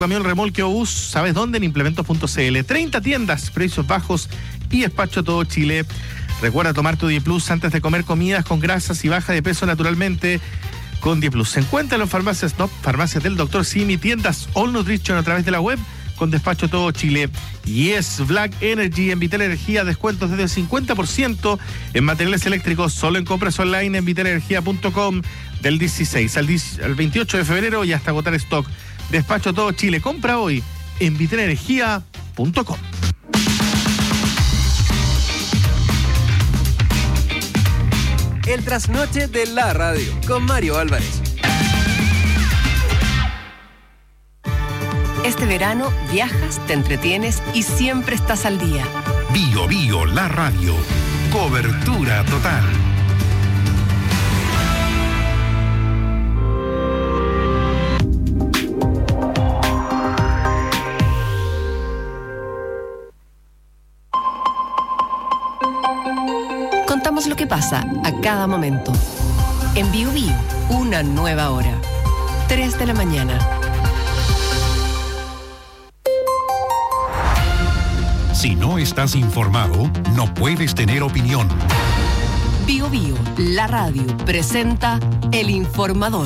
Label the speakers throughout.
Speaker 1: Camión, remolque o bus, ¿sabes dónde? En implementos.cl. 30 tiendas, precios bajos y despacho a todo Chile. Recuerda tomar tu DiePlus antes de comer comidas con grasas y baja de peso naturalmente con DiePlus. Se encuentra en las farmacias Top, farmacias del Dr. Simi, tiendas All Nutrition a través de la web con despacho a todo Chile. Yes, Black Energy en Vital Energía, descuentos desde el 50% en materiales eléctricos, solo en compras online en vitalenergia.com del 16 al 28 de febrero y hasta agotar stock. Despacho a todo Chile. Compra hoy en vitalenergia.com.
Speaker 2: El trasnoche de la radio con Mario Álvarez.
Speaker 3: Este verano viajas, te entretienes y siempre estás al día.
Speaker 4: Bio Bio, la radio. Cobertura total.
Speaker 3: Contamos lo que pasa a cada momento. En Bio Bio, una nueva hora. 3 de la mañana.
Speaker 4: Si no estás informado, no puedes tener opinión.
Speaker 3: Bio Bio, la radio, presenta El Informador.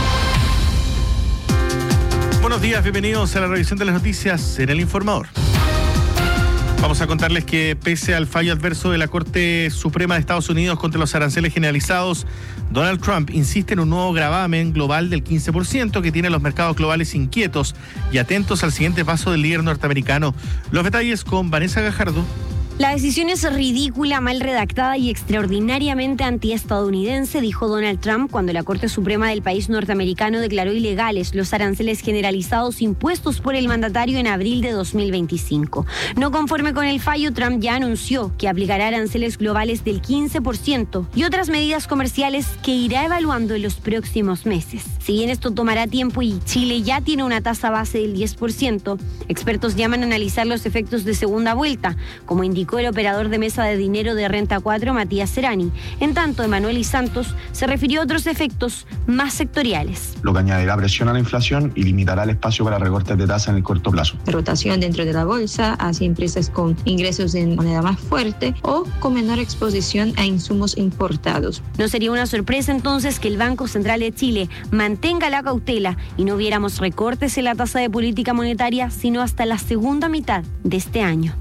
Speaker 1: Buenos días, bienvenidos a la revisión de las noticias en El Informador. Vamos a contarles que pese al fallo adverso de la Corte Suprema de Estados Unidos contra los aranceles generalizados, Donald Trump insiste en un nuevo gravamen global del 15% que tiene a los mercados globales inquietos y atentos al siguiente paso del líder norteamericano. Los detalles con Vanessa Gajardo.
Speaker 5: La decisión es ridícula, mal redactada y extraordinariamente antiestadounidense, dijo Donald Trump cuando la Corte Suprema del país norteamericano declaró ilegales los aranceles generalizados impuestos por el mandatario en abril de 2025. No conforme con el fallo, Trump ya anunció que aplicará aranceles globales del 15% y otras medidas comerciales que irá evaluando en los próximos meses. Si bien esto tomará tiempo y Chile ya tiene una tasa base del 10%, expertos llaman a analizar los efectos de segunda vuelta, como indicó el operador de mesa de dinero de Renta 4, Matías Serrani. En tanto, Emanuel y Santos se refirió a otros efectos más sectoriales.
Speaker 6: Lo que añadirá presión a la inflación y limitará el espacio para recortes de tasa en el corto plazo.
Speaker 7: Rotación dentro de la bolsa hacia empresas con ingresos en moneda más fuerte o con menor exposición a insumos importados.
Speaker 5: No sería una sorpresa entonces que el Banco Central de Chile mantenga la cautela y no viéramos recortes en la tasa de política monetaria sino hasta la segunda mitad de este año.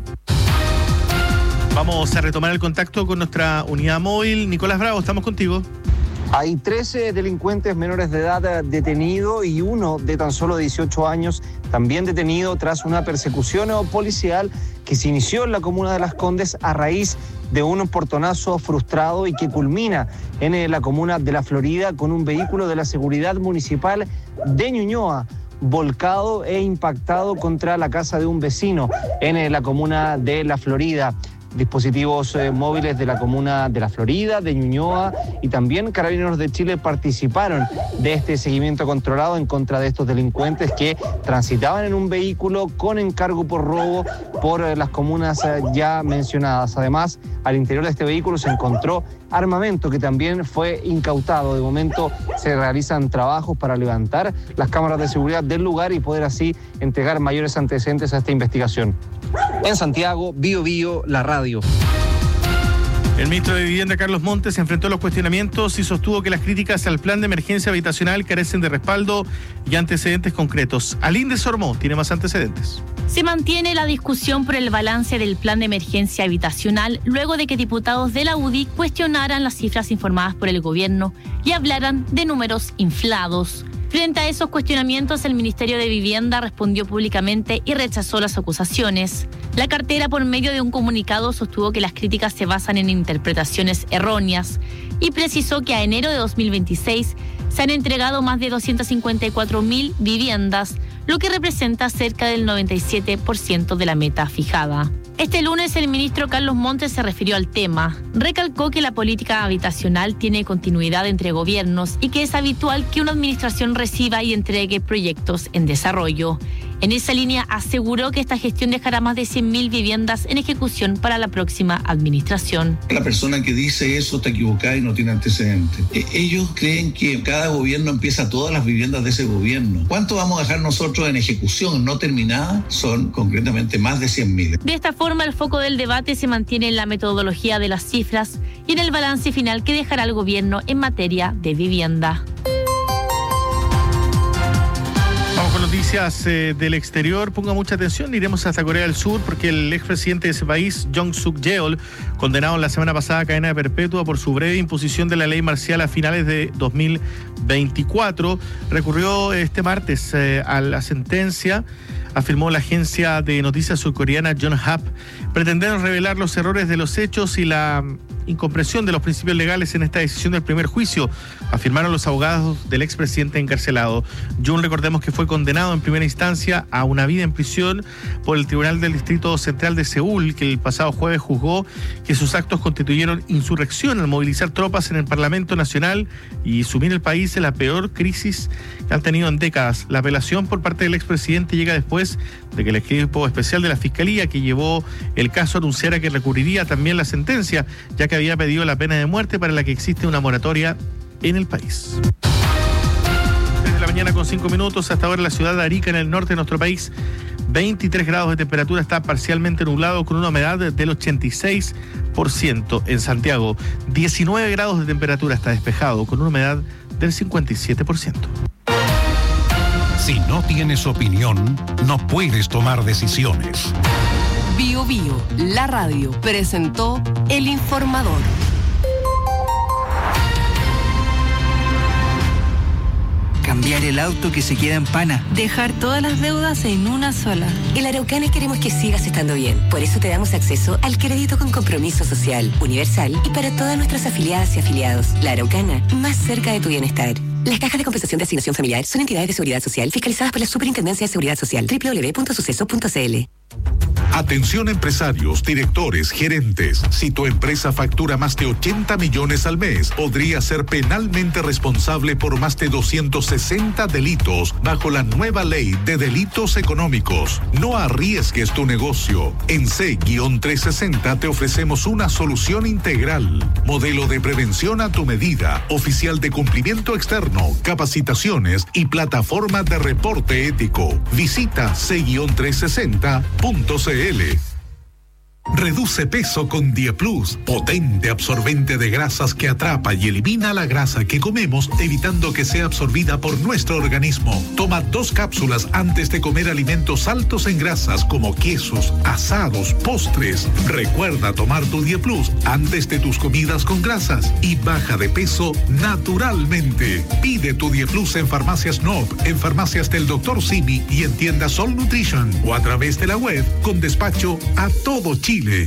Speaker 1: Vamos a retomar el contacto con nuestra unidad móvil. Nicolás Bravo, estamos contigo.
Speaker 8: Hay 13 delincuentes menores de edad detenidos y uno de tan solo 18 años también detenido tras una persecución policial que se inició en la comuna de Las Condes a raíz de un portonazo frustrado y que culmina en la comuna de La Florida con un vehículo de la seguridad municipal de Ñuñoa volcado e impactado contra la casa de un vecino en la comuna de La Florida. Dispositivos móviles de la comuna de La Florida, de Ñuñoa y también Carabineros de Chile participaron de este seguimiento controlado en contra de estos delincuentes que transitaban en un vehículo con encargo por robo por las comunas ya mencionadas. Además, al interior de este vehículo se encontró armamento que también fue incautado. De momento se realizan trabajos para levantar las cámaras de seguridad del lugar y poder así entregar mayores antecedentes a esta investigación. En Santiago, Bio Bio, la radio.
Speaker 1: El ministro de Vivienda, Carlos Montes, se enfrentó a los cuestionamientos y sostuvo que las críticas al plan de emergencia habitacional carecen de respaldo y antecedentes concretos. Aline Sormó tiene más antecedentes.
Speaker 9: Se mantiene la discusión por el balance del plan de emergencia habitacional luego de que diputados de la UDI cuestionaran las cifras informadas por el gobierno y hablaran de números inflados. Frente a esos cuestionamientos, el Ministerio de Vivienda respondió públicamente y rechazó las acusaciones. La cartera, por medio de un comunicado, sostuvo que las críticas se basan en interpretaciones erróneas y precisó que a enero de 2026 se han entregado más de 254.000 viviendas, lo que representa cerca del 97% de la meta fijada. Este lunes el ministro Carlos Montes se refirió al tema. Recalcó que la política habitacional tiene continuidad entre gobiernos y que es habitual que una administración reciba y entregue proyectos en desarrollo. En esa línea aseguró que esta gestión dejará más de 100.000 viviendas en ejecución para la próxima administración.
Speaker 10: La persona que dice eso está equivocada y no tiene antecedentes. Ellos creen que cada gobierno empieza todas las viviendas de ese gobierno. ¿Cuánto vamos a dejar nosotros en ejecución no terminada? Son concretamente más de 100.000.
Speaker 9: De esta forma, el foco del debate se mantiene en la metodología de las cifras y en el balance final que dejará el gobierno en materia de vivienda.
Speaker 1: Vamos con noticias del exterior. Ponga mucha atención, iremos hasta Corea del Sur porque el expresidente de ese país, Jong Suk-yeol, condenado la semana pasada a cadena perpetua por su breve imposición de la ley marcial a finales de 2024, recurrió este martes a la sentencia, afirmó la agencia de noticias surcoreana Yonhap. Pretendieron revelar los errores de los hechos y la incomprensión de los principios legales en esta decisión del primer juicio, afirmaron los abogados del expresidente encarcelado. Jun, recordemos que fue condenado en primera instancia a una vida en prisión por el Tribunal del Distrito Central de Seúl, que el pasado jueves juzgó que sus actos constituyeron insurrección al movilizar tropas en el Parlamento Nacional y sumir el país en la peor crisis que han tenido en décadas. La apelación por parte del expresidente llega después de que el equipo especial de la Fiscalía que llevó el caso anunciara que recurriría también la sentencia, ya que había pedido la pena de muerte para la que existe una moratoria en el país. Desde la mañana con 5 minutos, hasta ahora la ciudad de Arica, en el norte de nuestro país, 23 grados de temperatura, está parcialmente nublado con una humedad del 86%. En Santiago, 19 grados de temperatura, está despejado con una humedad del 57%.
Speaker 4: Si no tienes opinión, no puedes tomar decisiones.
Speaker 3: Bio Bio, la radio, presentó El Informador.
Speaker 11: Cambiar el auto que se queda en pana.
Speaker 12: Dejar todas las deudas en una sola.
Speaker 13: En la Araucana queremos que sigas estando bien. Por eso te damos acceso al crédito con compromiso social, universal y para todas nuestras afiliadas y afiliados. La Araucana, más cerca de tu bienestar. Las cajas de compensación de asignación familiar son entidades de seguridad social fiscalizadas por la Superintendencia de Seguridad Social. www.suceso.cl.
Speaker 14: Atención empresarios, directores, gerentes. Si tu empresa factura más de 80 millones al mes, podría ser penalmente responsable por más de 260 delitos bajo la nueva ley de delitos económicos. No arriesgues tu negocio. En C-360 te ofrecemos una solución integral. Modelo de prevención a tu medida, oficial de cumplimiento externo, capacitaciones y plataforma de reporte ético. Visita C-360.cl. Reduce peso con Dieplus, potente absorbente de grasas que atrapa y elimina la grasa que comemos, evitando que sea absorbida por nuestro organismo. Toma 2 cápsulas antes de comer alimentos altos en grasas como quesos, asados, postres. Recuerda tomar tu Dieplus antes de tus comidas con grasas y baja de peso naturalmente. Pide tu Dieplus en farmacias Nob, en farmacias del Dr. Simi y en tiendas Sol Nutrition o a través de la web con despacho a todo Chile.
Speaker 3: Vive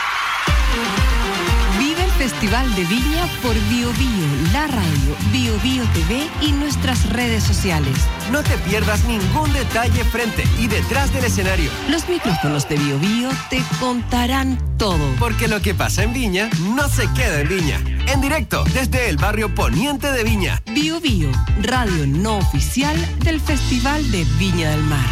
Speaker 3: el Festival de Viña por Bio Bio, la radio, Bio Bio TV y nuestras redes sociales.
Speaker 2: No te pierdas ningún detalle frente y detrás del escenario.
Speaker 3: Los micrófonos de Bio Bio te contarán todo.
Speaker 2: Porque lo que pasa en Viña no se queda en Viña. En directo desde el barrio poniente de Viña.
Speaker 3: Bio Bio, radio no oficial del Festival de Viña del Mar.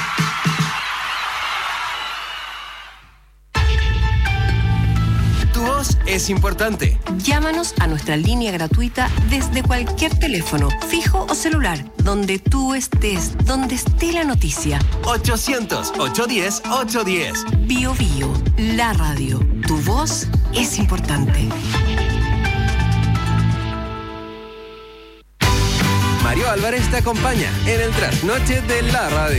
Speaker 2: Es importante.
Speaker 3: Llámanos a nuestra línea gratuita desde cualquier teléfono, fijo o celular, donde tú estés, donde esté la noticia.
Speaker 2: 800-810-810.
Speaker 3: Bio Bio, la radio. Tu voz es importante.
Speaker 2: Mario Álvarez te acompaña en el trasnoche de la radio.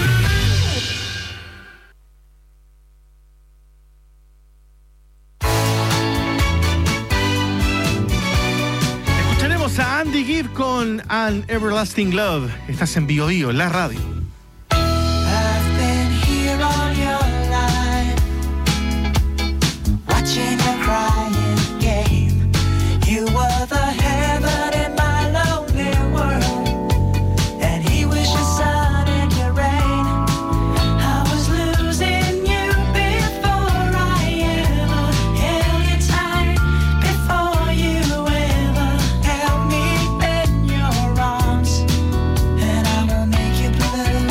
Speaker 1: A Andy Gibb con An Everlasting Love. Estás en Bio Bio, la radio.
Speaker 15: I've been here all your life, watching a crying game. You were the heaven in my lonely world, and he was your sun and your rain. I was losing you before I ever held you tight, before you ever held me in your arms, and I will make you blue.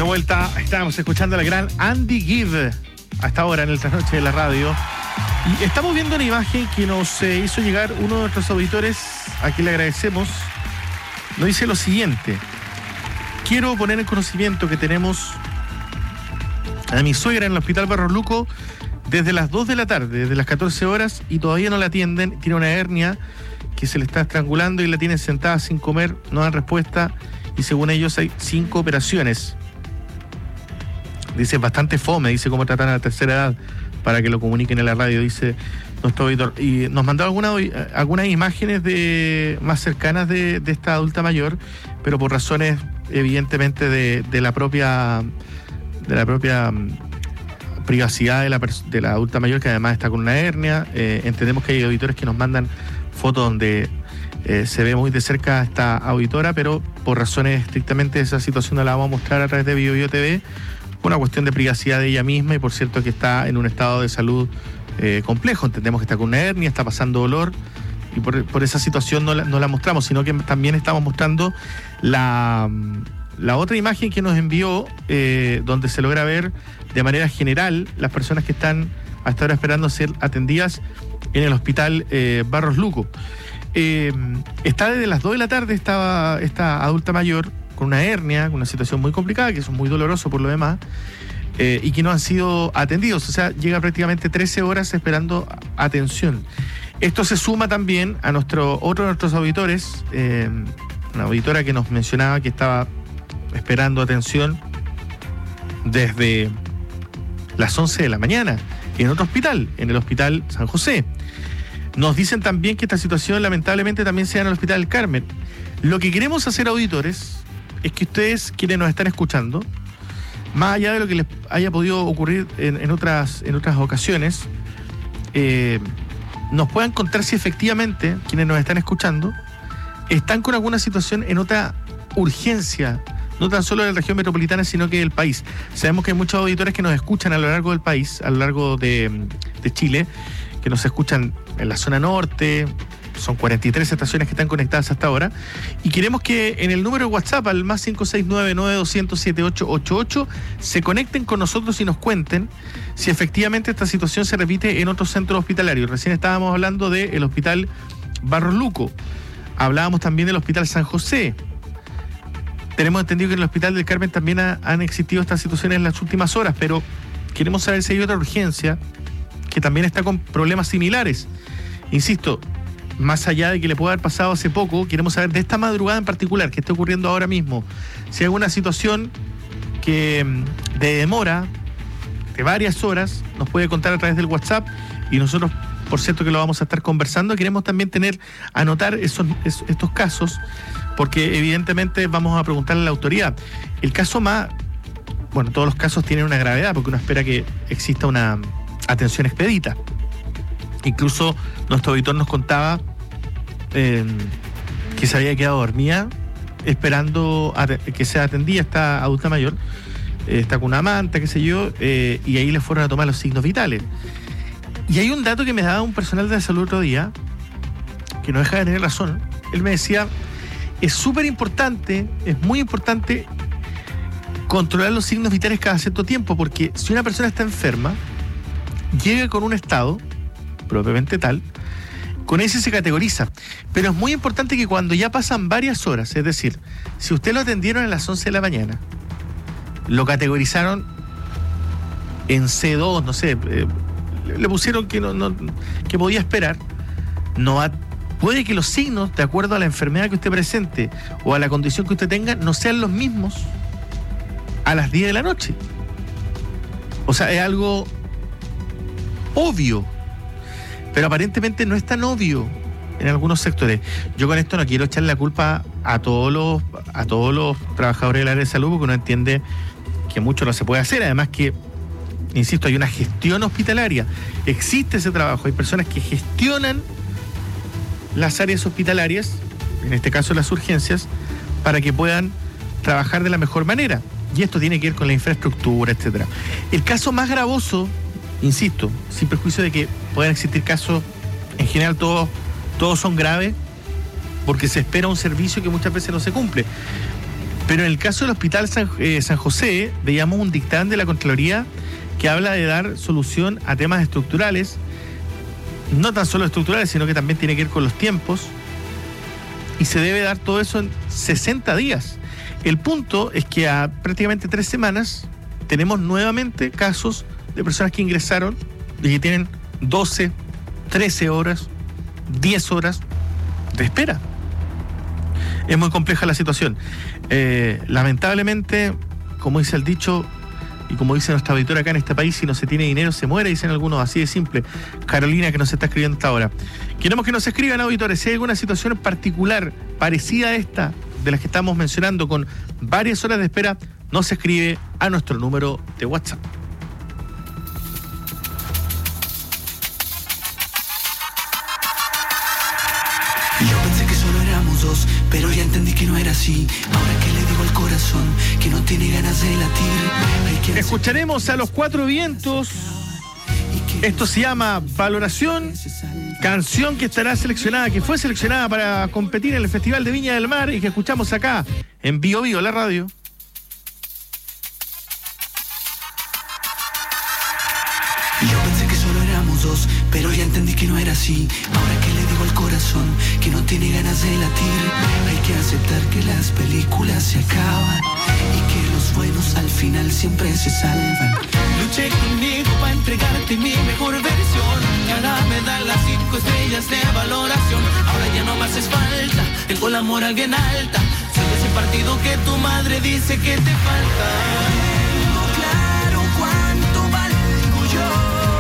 Speaker 1: vuelta, estábamos escuchando a la gran Andy Gibb hasta ahora en el trasnoche de la radio. Y estamos viendo una imagen que nos hizo llegar uno de nuestros auditores, a quien le agradecemos. Nos dice lo siguiente: quiero poner en conocimiento que tenemos a mi suegra en el Hospital Barros Luco desde las 2 de la tarde, desde las 14 horas, y todavía no la atienden. Tiene una hernia que se le está estrangulando y la tienen sentada sin comer, no dan respuesta, y según ellos hay 5 operaciones. Dice, bastante fome, dice cómo tratan a la tercera edad, para que lo comuniquen en la radio, dice nuestro auditor. Y nos mandó algunas imágenes más cercanas de esta adulta mayor, pero por razones evidentemente de la propia privacidad de la adulta mayor, que además está con una hernia. Entendemos que hay auditores que nos mandan fotos donde se ve muy de cerca a esta auditora, pero por razones estrictamente de esa situación no la vamos a mostrar a través de BioBio TV, una cuestión de privacidad de ella misma, y por cierto que está en un estado de salud complejo. Entendemos que está con una hernia, está pasando dolor, y por esa situación no la mostramos, sino que también estamos mostrando la otra imagen que nos envió, donde se logra ver de manera general las personas que están hasta ahora esperando ser atendidas en el Hospital Barros Luco. Está desde las 2 de la tarde esta adulta mayor con una hernia, con una situación muy complicada, que es muy doloroso por lo demás, y que no han sido atendidos. O sea, llega prácticamente 13 horas esperando atención. Esto se suma también a otro de nuestros auditores, una auditora que nos mencionaba que estaba esperando atención desde las 11 de la mañana en otro hospital, en el Hospital San José. Nos dicen también que esta situación lamentablemente también se da en el Hospital del Carmen. Lo que queremos hacer, auditores, es que ustedes, quienes nos están escuchando, más allá de lo que les haya podido ocurrir en otras ocasiones, nos puedan contar si efectivamente quienes nos están escuchando están con alguna situación en otra urgencia, no tan solo de la región metropolitana, sino que del país. Sabemos que hay muchos auditores que nos escuchan a lo largo del país, a lo largo de Chile, que nos escuchan en la zona norte. Son 43 estaciones que están conectadas hasta ahora, y queremos que en el número de WhatsApp al más 569-9200-7888 se conecten con nosotros y nos cuenten si efectivamente esta situación se repite en otros centros hospitalarios. Recién estábamos hablando del Hospital Barros Luco, hablábamos también del Hospital San José. Tenemos entendido que en el Hospital del Carmen también han existido estas situaciones en las últimas horas, pero queremos saber si hay otra urgencia que también está con problemas similares. Insisto, más allá de que le pueda haber pasado hace poco, queremos saber de esta madrugada en particular, que está ocurriendo ahora mismo, si hay alguna situación de demora de varias horas, nos puede contar a través del WhatsApp, y nosotros, por cierto, que lo vamos a estar conversando. Queremos también anotar estos casos, porque evidentemente vamos a preguntarle a la autoridad. El caso todos los casos tienen una gravedad, porque uno espera que exista una atención expedita. Incluso nuestro auditor nos contaba que se había quedado dormida esperando que sea atendida esta adulta mayor. Está con una manta, qué sé yo, y ahí le fueron a tomar los signos vitales. Y hay un dato que me daba un personal de la salud otro día, que no deja de tener razón. Él me decía, es súper importante, es muy importante controlar los signos vitales cada cierto tiempo, porque si una persona está enferma, llega con un estado propiamente tal, con ese se categoriza. Pero es muy importante que cuando ya pasan varias horas, es decir, si usted lo atendieron a las 11 de la mañana, lo categorizaron en C2, no sé, le pusieron que que podía esperar, puede que los signos, de acuerdo a la enfermedad que usted presente o a la condición que usted tenga, no sean los mismos a las 10 de la noche. O sea, es algo obvio, pero aparentemente no es tan obvio en algunos sectores. Yo con esto no quiero echarle la culpa a todos los trabajadores del área de salud, porque uno entiende que mucho no se puede hacer. Además que, insisto, hay una gestión hospitalaria, existe ese trabajo, hay personas que gestionan las áreas hospitalarias, en este caso las urgencias, para que puedan trabajar de la mejor manera. Y esto tiene que ver con la infraestructura, etcétera. El caso más gravoso, insisto, sin perjuicio de que puedan existir casos, en general todos son graves, porque se espera un servicio que muchas veces no se cumple. Pero en el caso del Hospital San José, veíamos un dictamen de la Contraloría que habla de dar solución a temas estructurales, no tan solo estructurales, sino que también tiene que ver con los tiempos, y se debe dar todo eso en 60 días. El punto es que a prácticamente 3 semanas tenemos nuevamente casos de personas que ingresaron y que tienen 12, 13 horas, 10 horas de espera. Es muy compleja la situación. Lamentablemente, como dice el dicho, y como dice nuestra auditora acá en este país, si no se tiene dinero se muere, dicen algunos, así de simple. Carolina, que nos está escribiendo hasta ahora. Queremos que nos escriban, auditores, si hay alguna situación particular parecida a esta, de las que estamos mencionando, con varias horas de espera, nos escribe a nuestro número de WhatsApp.
Speaker 11: Yo pensé que solo éramos dos, pero ya entendí que no era así. Ahora que le digo al corazón que no tiene ganas de latir.
Speaker 1: Escucharemos a Los Cuatro Vientos. Esto se llama Valoración, canción que estará seleccionada, que fue seleccionada para competir en el Festival de Viña del Mar y que escuchamos acá en Bio Bio, la radio.
Speaker 11: Yo pensé que solo éramos dos, pero ya entendí que no era así. Ahora que le digo al corazón que no tiene ganas de latir. Hay que aceptar que las películas se acaban y que los buenos al final siempre se salvan.
Speaker 15: Luché conmigo para entregarte mi mejor versión y ahora me dan las 5 estrellas de valoración. Ahora ya no me haces falta, tengo la moral bien alta. Soy ese partido que tu madre dice que te falta. Tengo claro cuánto valgo yo.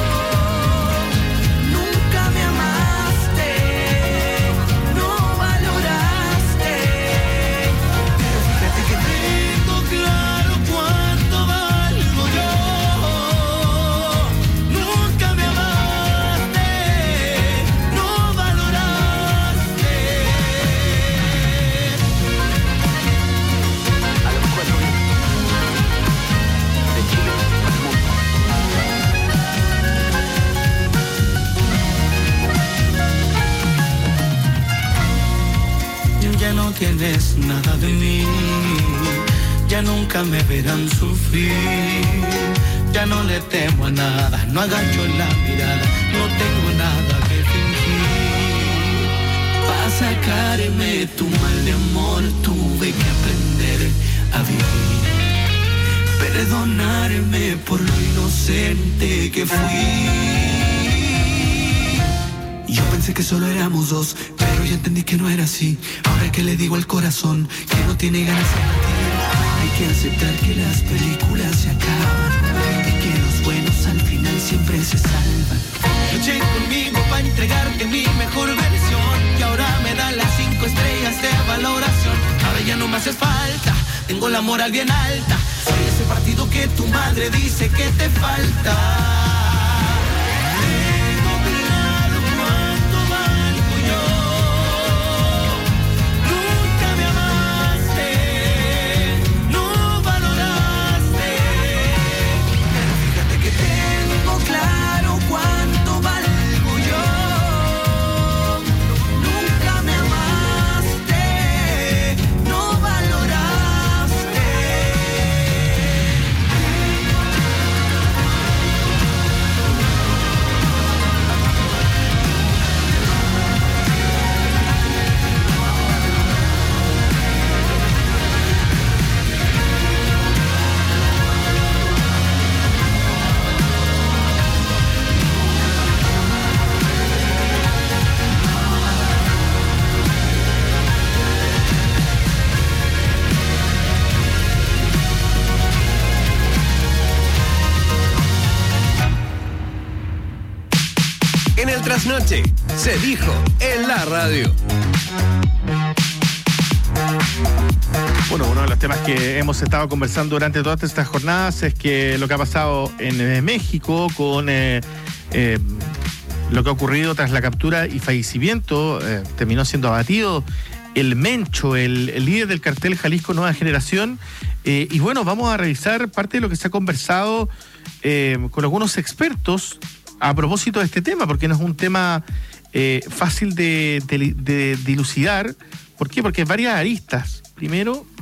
Speaker 15: Nunca me amaste, no valoraste. Pero fíjate que tengo claro cuánto valgo yo. Nunca me amaste, no valoraste. A los cuatro de Chile al mundo. Ya no tienes nada de mí, ya nunca me verán sufrir, ya no le temo a nada, no agacho la mirada, no tengo nada que fingir. Para sacarme tu mal de amor tuve que aprender a vivir, perdonarme por lo inocente que fui. Yo pensé que solo éramos dos, pero ya entendí que no era así. Ahora que le digo al corazón que no tiene ganas de latir. Hay que aceptar que las películas se acaban y que los buenos al final siempre se salvan. Luché conmigo para entregarte mi mejor versión y ahora me dan las 5 estrellas de valoración. Ahora ya no me haces falta, tengo la moral bien alta. Soy ese partido que tu madre dice que te falta.
Speaker 2: Trasnoche, se dijo en la radio.
Speaker 1: Bueno, uno de los temas que hemos estado conversando durante todas estas jornadas es que lo que ha pasado en México con lo que ha ocurrido tras la captura y fallecimiento, terminó siendo abatido el Mencho, el líder del cartel Jalisco Nueva Generación. Y bueno, vamos a revisar parte de lo que se ha conversado con algunos expertos a propósito de este tema, porque no es un tema fácil de dilucidar. ¿Por qué? Porque hay varias aristas. Primero,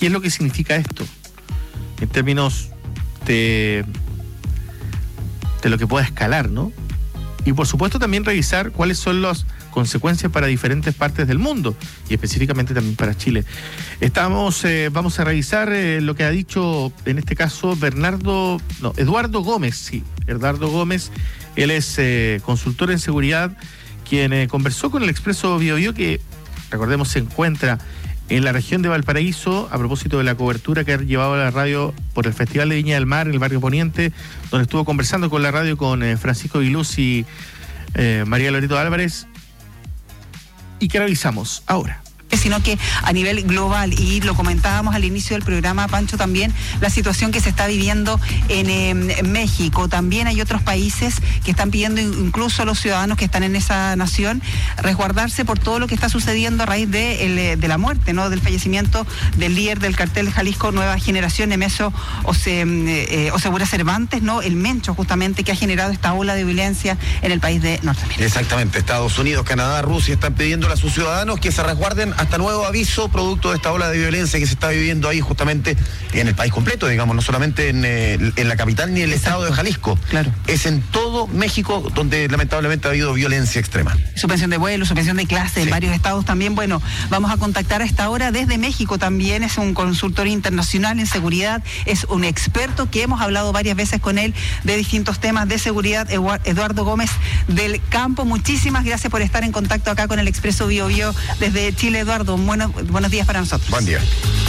Speaker 1: qué es lo que significa esto en términos de lo que pueda escalar, ¿no? Y por supuesto también revisar cuáles son las consecuencias para diferentes partes del mundo y específicamente también para Chile. Vamos a revisar lo que ha dicho en este caso Eduardo Gómez, Eduardo Gómez, él es consultor en seguridad, quien conversó con el Expreso Biobío, que recordemos se encuentra en la región de Valparaíso, a propósito de la cobertura que ha llevado la radio por el Festival de Viña del Mar en el barrio Poniente, donde estuvo conversando con la radio con Francisco Viluz y María Loreto Álvarez, y que revisamos ahora.
Speaker 16: Sino que a nivel global, y lo comentábamos al inicio del programa, Pancho, también la situación que se está viviendo en México. También hay otros países que están pidiendo, incluso a los ciudadanos que están en esa nación, resguardarse por todo lo que está sucediendo a raíz de la muerte, ¿no?, del fallecimiento del líder del cartel Jalisco Nueva Generación, Nemesio Oseguera Cervantes, ¿no?, el Mencho, justamente, que ha generado esta ola de violencia en el país de Norteamérica.
Speaker 17: Exactamente. Estados Unidos, Canadá, Rusia están pidiéndole a sus ciudadanos que se resguarden hasta nuevo aviso, producto de esta ola de violencia que se está viviendo ahí justamente en el país completo, digamos, no solamente en la capital ni en el estado de Jalisco.
Speaker 16: Claro.
Speaker 17: Es en todo México donde lamentablemente ha habido violencia extrema.
Speaker 16: Suspensión de vuelos, suspensión de clases en varios estados también. Bueno, vamos a contactar a esta hora desde México también. Es un consultor internacional en seguridad, es un experto que hemos hablado varias veces con él de distintos temas de seguridad, Eduardo Gómez del Campo. Muchísimas gracias por estar en contacto acá con el Expreso Biobío desde Chile, Eduardo. Buenos días para nosotros.
Speaker 17: Buen día.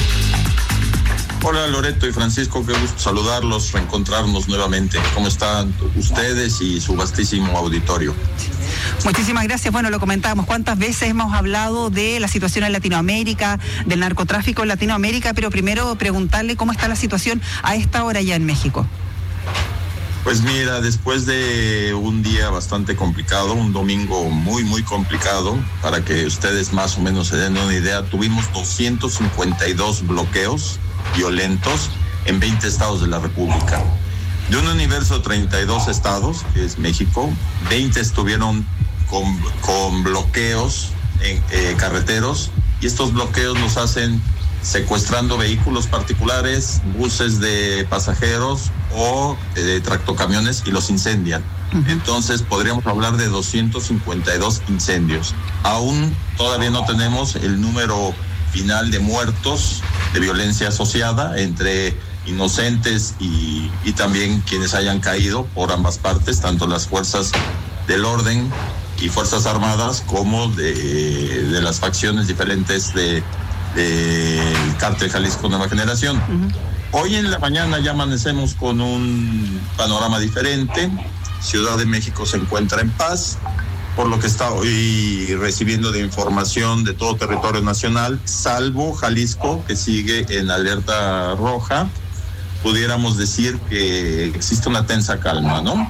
Speaker 18: Hola Loreto y Francisco, qué gusto saludarlos, reencontrarnos nuevamente. ¿Cómo están ustedes y su vastísimo auditorio?
Speaker 16: Muchísimas gracias. Bueno, lo comentábamos, cuántas veces hemos hablado de la situación en Latinoamérica, del narcotráfico en Latinoamérica, pero primero preguntarle cómo está la situación a esta hora ya en México.
Speaker 18: Pues mira, después de un día bastante complicado, un domingo muy, muy complicado, para que ustedes más o menos se den una idea, tuvimos 252 bloqueos violentos en 20 estados de la República. De un universo de 32 estados, que es México, 20 estuvieron con bloqueos en carreteros, y estos bloqueos los hacen secuestrando vehículos particulares, buses de pasajeros o tractocamiones, y los incendian. Entonces podríamos hablar de 252 incendios. Aún todavía no tenemos el número final de muertos de violencia asociada entre inocentes y también quienes hayan caído por ambas partes, tanto las fuerzas del orden y fuerzas armadas como de las facciones diferentes del cártel Jalisco Nueva Generación. Hoy en la mañana ya amanecemos con un panorama diferente. Ciudad de México se encuentra en paz, por lo que está hoy recibiendo de información de todo territorio nacional, salvo Jalisco, que sigue en alerta roja. Pudiéramos decir que existe una tensa calma, ¿no?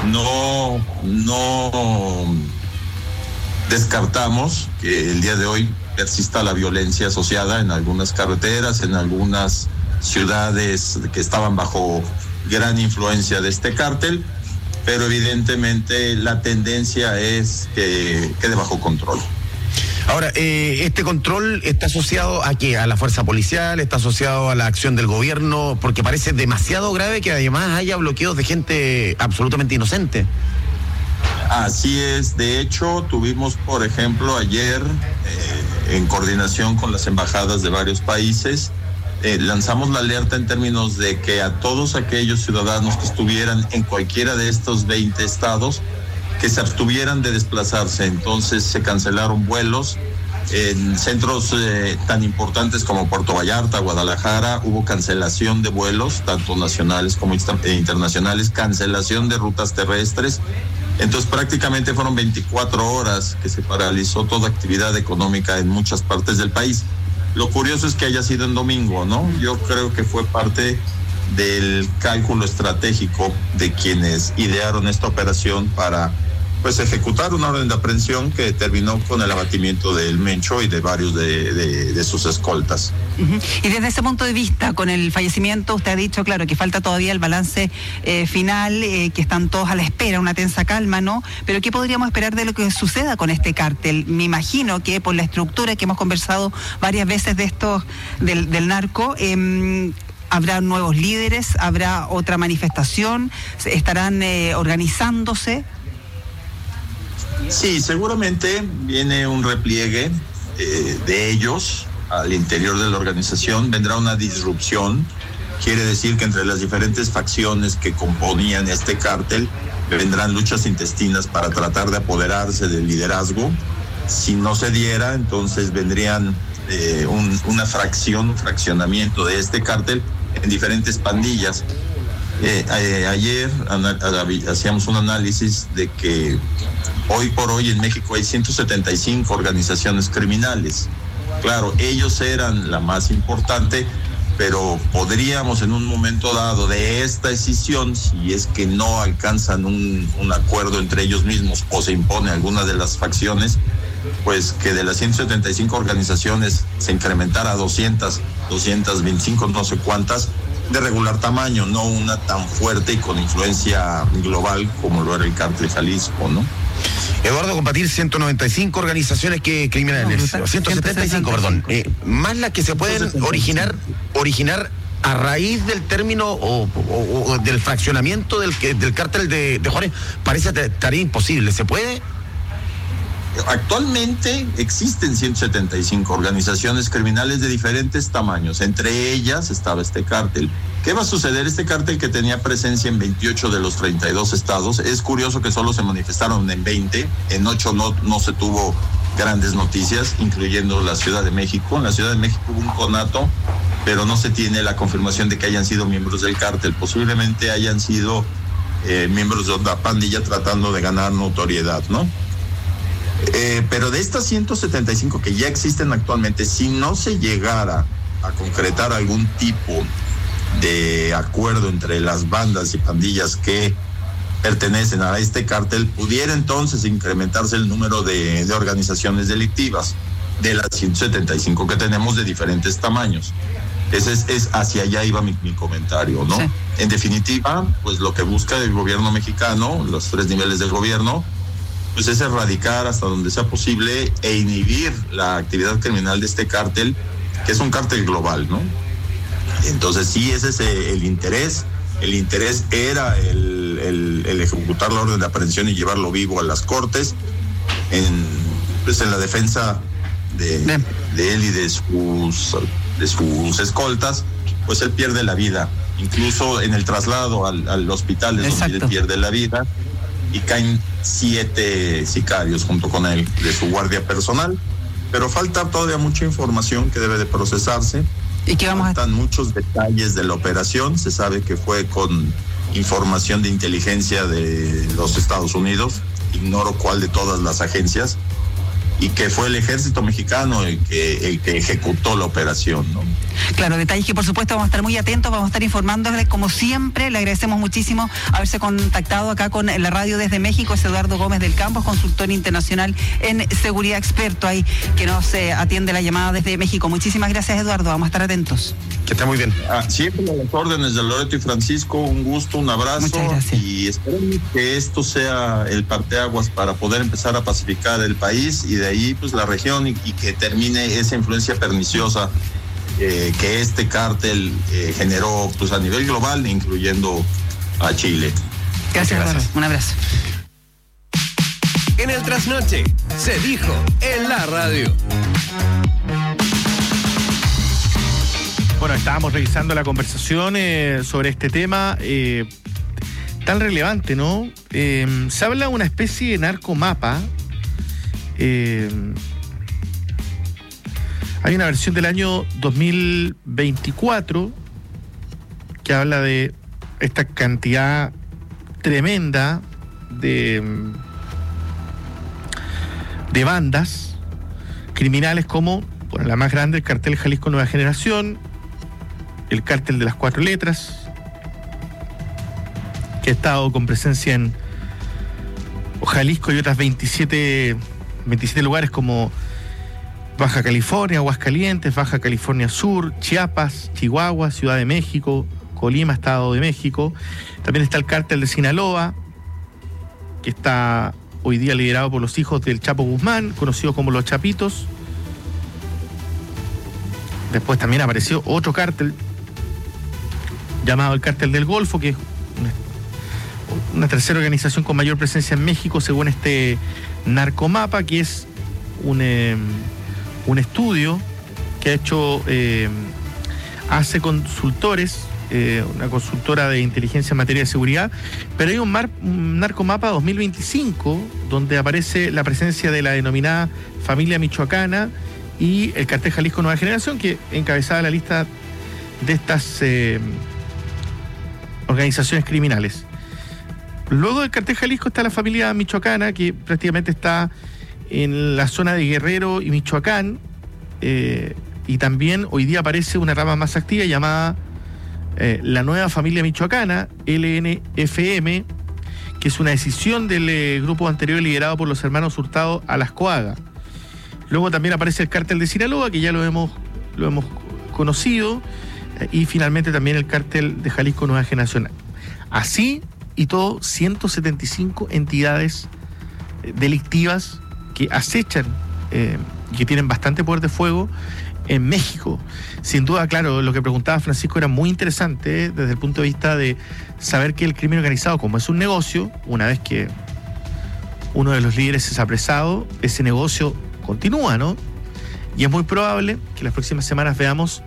Speaker 18: No descartamos que el día de hoy persista la violencia asociada en algunas carreteras, en algunas ciudades que estaban bajo gran influencia de este cártel, pero evidentemente la tendencia es que quede bajo control.
Speaker 17: Ahora, ¿este control está asociado a qué? ¿A la fuerza policial? ¿Está asociado a la acción del gobierno? Porque parece demasiado grave que además haya bloqueos de gente absolutamente inocente.
Speaker 18: Así es. De hecho, tuvimos, por ejemplo, ayer, en coordinación con las embajadas de varios países, lanzamos la alerta en términos de que a todos aquellos ciudadanos que estuvieran en cualquiera de estos 20 estados, que se abstuvieran de desplazarse. Entonces se cancelaron vuelos en centros tan importantes como Puerto Vallarta, Guadalajara. Hubo cancelación de vuelos, tanto nacionales como internacionales, cancelación de rutas terrestres. Entonces prácticamente fueron 24 horas que se paralizó toda actividad económica en muchas partes del país. Lo curioso es que haya sido en domingo, ¿no? Yo creo que fue parte del cálculo estratégico de quienes idearon esta operación para pues ejecutar una orden de aprehensión que terminó con el abatimiento del Mencho y de varios de sus escoltas.
Speaker 16: Y desde ese punto de vista, con el fallecimiento, usted ha dicho, claro, que falta todavía el balance final, que están todos a la espera, una tensa calma, ¿no? Pero ¿qué podríamos esperar de lo que suceda con este cártel? Me imagino que por la estructura que hemos conversado varias veces de esto, del narco, ¿habrá nuevos líderes? ¿Habrá otra manifestación? ¿Estarán organizándose?
Speaker 18: Sí, seguramente viene un repliegue de ellos al interior de la organización, vendrá una disrupción, quiere decir que entre las diferentes facciones que componían este cártel vendrán luchas intestinas para tratar de apoderarse del liderazgo. Si no se diera, entonces vendrían un fraccionamiento de este cártel en diferentes pandillas. Ayer hacíamos un análisis de que hoy por hoy en México hay 175 organizaciones criminales. Claro, ellos eran la más importante, pero podríamos en un momento dado de esta escisión, si es que no alcanzan un acuerdo entre ellos mismos o se impone alguna de las facciones, pues que de las 175 organizaciones se incrementara a 200, 225, no sé cuántas, de regular tamaño, no una tan fuerte y con influencia global como lo era el cártel Jalisco, ¿no?
Speaker 17: Eduardo, combatir 195 organizaciones criminales, 175, perdón, más las que se pueden originar a raíz del término o del fraccionamiento del cártel de Juárez, parece tarea imposible. ¿Se puede?
Speaker 18: Actualmente existen 175 organizaciones criminales de diferentes tamaños, entre ellas estaba este cártel. ¿Qué va a suceder? Este cártel que tenía presencia en 28 de los 32 estados, es curioso que solo se manifestaron en 20, en 8 no se tuvo grandes noticias, incluyendo la Ciudad de México. En la Ciudad de México hubo un conato, pero no se tiene la confirmación de que hayan sido miembros del cártel, posiblemente hayan sido miembros de otra pandilla tratando de ganar notoriedad, ¿no? Pero de estas 175 que ya existen actualmente, si no se llegara a concretar algún tipo de acuerdo entre las bandas y pandillas que pertenecen a este cártel, pudiera entonces incrementarse el número de organizaciones delictivas de las 175 que tenemos de diferentes tamaños. Es hacia allá iba mi comentario, ¿no? Sí. En definitiva, pues lo que busca el gobierno mexicano, los 3 niveles del gobierno, pues es erradicar hasta donde sea posible e inhibir la actividad criminal de este cártel, que es un cártel global, ¿no? Entonces sí, ese es el interés. El interés era el ejecutar la orden de aprehensión y llevarlo vivo a las cortes, en la defensa de él y de sus escoltas. Pues él pierde la vida, incluso en el traslado al hospital es donde él pierde la vida, y caen 7 sicarios junto con él de su guardia personal, pero falta todavía mucha información que debe de procesarse. ¿Y qué faltan muchos detalles de la operación? Se sabe que fue con información de inteligencia de los Estados Unidos, ignoro cuál de todas las agencias, y que fue el ejército mexicano el que ejecutó la operación, ¿no?
Speaker 16: Claro, detalles que por supuesto vamos a estar muy atentos, vamos a estar informándole como siempre. Le agradecemos muchísimo haberse contactado acá con la radio desde México. Es Eduardo Gómez del Campos, consultor internacional en seguridad, experto ahí, que nos atiende la llamada desde México. Muchísimas gracias, Eduardo, vamos a estar atentos.
Speaker 17: Que esté muy bien.
Speaker 18: Siempre a las órdenes de Loreto y Francisco, un gusto, un abrazo.
Speaker 16: Muchas gracias.
Speaker 18: Y esperemos que esto sea el parteaguas para poder empezar a pacificar el país y de ahí pues la región y que termine esa influencia perniciosa que este cártel generó pues a nivel global, incluyendo a Chile.
Speaker 16: Gracias, Eduardo. Un abrazo.
Speaker 2: En el trasnoche se dijo en la radio.
Speaker 1: Bueno, estábamos revisando la conversación sobre este tema tan relevante, ¿no? Se habla de una especie de narcomapa. Hay una versión del año 2024 que habla de esta cantidad tremenda de bandas criminales como, bueno, la más grande, el cartel Jalisco Nueva Generación, el cártel de las 4 letras, que ha estado con presencia en Jalisco y otras 27 lugares como Baja California, Aguascalientes, Baja California Sur, Chiapas, Chihuahua, Ciudad de México, Colima, Estado de México. También está el cártel de Sinaloa, que está hoy día liderado por los hijos del Chapo Guzmán, conocidos como los Chapitos. Después también apareció otro cártel llamado el Cártel del Golfo, que es una tercera organización con mayor presencia en México, según este Narcomapa, que es un estudio que ha hecho hace consultores, una consultora de inteligencia en materia de seguridad, pero hay un Narcomapa 2025 donde aparece la presencia de la denominada familia michoacana y el cartel Jalisco Nueva Generación, que encabezaba la lista de estas organizaciones criminales. Luego del cartel Jalisco está la familia michoacana, que prácticamente está en la zona de Guerrero y Michoacán, y también hoy día aparece una rama más activa llamada la Nueva Familia Michoacana, LNFM, que es una decisión del grupo anterior liderado por los hermanos Hurtado Alascoaga. Luego también aparece el cártel de Sinaloa, que ya lo hemos conocido, y finalmente también el cártel de Jalisco Nueva Generación. Así y todo, 175 entidades delictivas que acechan y que tienen bastante poder de fuego en México. Sin duda, claro, lo que preguntaba Francisco era muy interesante desde el punto de vista de saber que el crimen organizado, como es un negocio, una vez que uno de los líderes es apresado, ese negocio continúa, ¿no? Y es muy probable que las próximas semanas veamos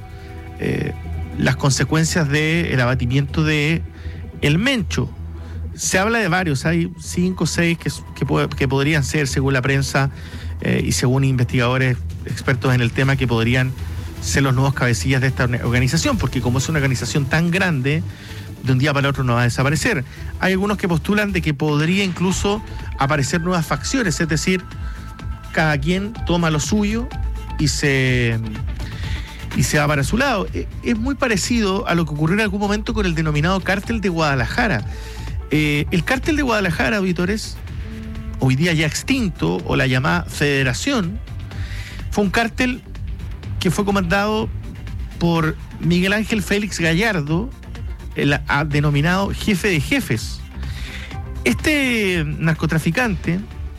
Speaker 1: las consecuencias del abatimiento de El Mencho. Se habla de varios, hay 5 o 6 que podrían ser, según la prensa y según investigadores expertos en el tema, que podrían ser los nuevos cabecillas de esta organización, porque como es una organización tan grande, de un día para otro no va a desaparecer. Hay algunos que postulan de que podría incluso aparecer nuevas facciones, es decir, cada quien toma lo suyo y se va para su lado. Es muy parecido a lo que ocurrió en algún momento con el denominado Cártel de Guadalajara. El Cártel de Guadalajara, auditores, hoy día ya extinto, o la llamada Federación, fue un cártel que fue comandado por Miguel Ángel Félix Gallardo, el denominado jefe de jefes. Este narcotraficante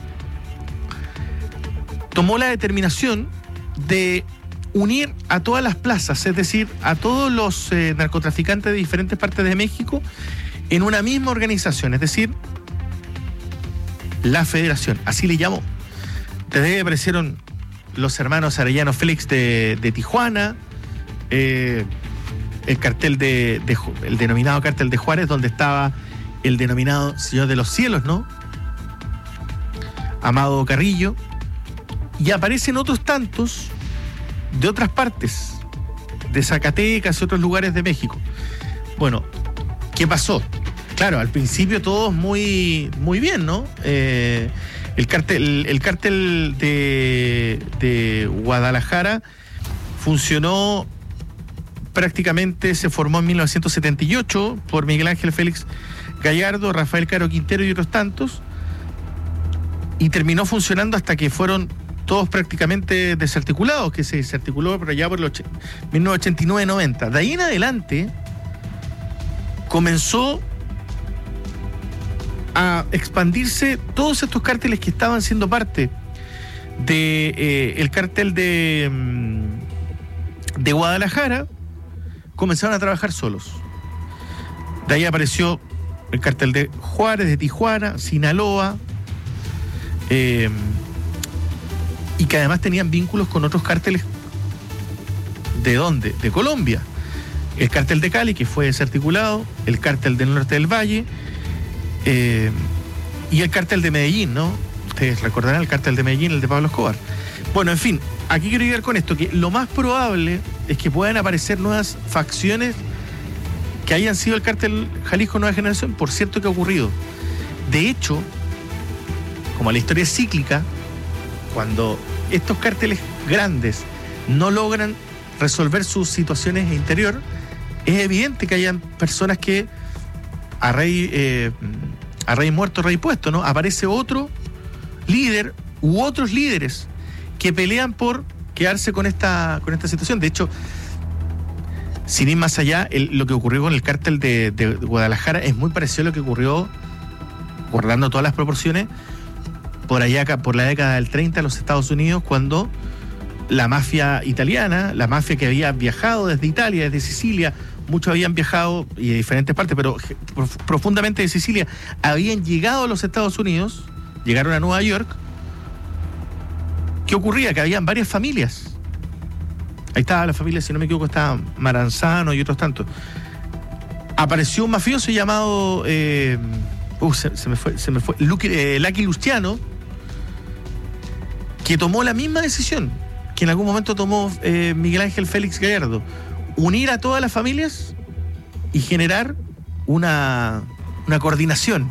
Speaker 1: tomó la determinación de unir a todas las plazas, es decir, a todos los narcotraficantes de diferentes partes de México en una misma organización, es decir, la Federación, así le llamó. Desde ahí aparecieron los hermanos Arellano Félix de Tijuana, el cartel el denominado Cártel de Juárez, donde estaba el denominado Señor de los Cielos, ¿no? Amado Carrillo, y aparecen otros tantos de otras partes, de Zacatecas y otros lugares de México. Bueno, ¿qué pasó? Claro, al principio todos muy bien, ¿no? El cártel de Guadalajara funcionó prácticamente, se formó en 1978 por Miguel Ángel Félix Gallardo, Rafael Caro Quintero y otros tantos, y terminó funcionando hasta que fueron todos prácticamente desarticulados, que se desarticuló por allá por los 1989-90. De ahí en adelante comenzó a expandirse todos estos cárteles que estaban siendo parte de el cártel de Guadalajara, comenzaron a trabajar solos. De ahí apareció el cártel de Juárez, de Tijuana, Sinaloa, y que además tenían vínculos con otros cárteles. ¿De dónde? De Colombia. El cártel de Cali, que fue desarticulado, el cártel del norte del Valle, y el cártel de Medellín, ¿no? Ustedes recordarán el cártel de Medellín, el de Pablo Escobar. Bueno, en fin, aquí quiero llegar con esto, que lo más probable es que puedan aparecer nuevas facciones que hayan sido el cártel Jalisco Nueva Generación, por cierto que ha ocurrido. De hecho, como la historia es cíclica, cuando estos cárteles grandes no logran resolver sus situaciones interior, es evidente que hayan personas que a raíz a rey muerto, rey puesto, ¿no? Aparece otro líder u otros líderes que pelean por quedarse con esta situación. De hecho, sin ir más allá, lo que ocurrió con el cártel de Guadalajara es muy parecido a lo que ocurrió, guardando todas las proporciones, por allá, por la década del 30 en los Estados Unidos, cuando la mafia italiana, la mafia que había viajado desde Italia, desde Sicilia, muchos habían viajado y de diferentes partes, pero profundamente de Sicilia, habían llegado a los Estados Unidos, llegaron a Nueva York. ¿Qué ocurría? Que habían varias familias. Ahí estaba la familia, si no me equivoco, estaba Maranzano y otros tantos. Apareció un mafioso llamado se me fue Lucky Luciano, que tomó la misma decisión que en algún momento tomó Miguel Ángel Félix Gallardo: unir a todas las familias y generar una coordinación.